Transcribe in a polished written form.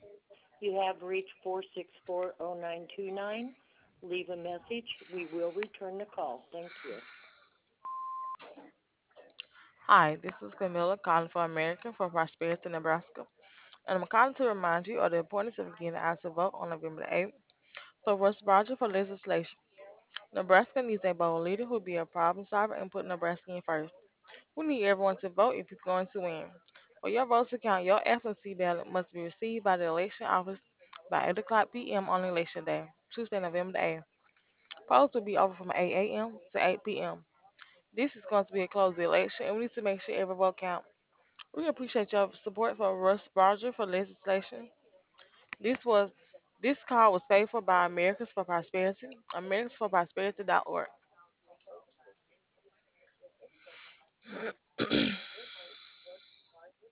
You have reached 4640929. Leave a message. We will return the call. Thank you. Hi, this is Camilla calling for American for Prosperity, Nebraska, and I'm calling to remind you of the importance of getting out to vote on November the 8th for Russ Barger for legislation. Nebraska needs a bold leader who will be a problem solver and put Nebraska in first. We need everyone to vote if he's going to win. For your votes to count, your absentee ballot must be received by the election office by 8 o'clock p.m. on election day, Tuesday, November the 8th. Polls will be open from 8 a.m. to 8 p.m. This is going to be a closed election, and we need to make sure every vote counts. We appreciate your support for Russ Barger for legislation. This was this call was paid for by Americans for Prosperity, AmericasForProsperity.org.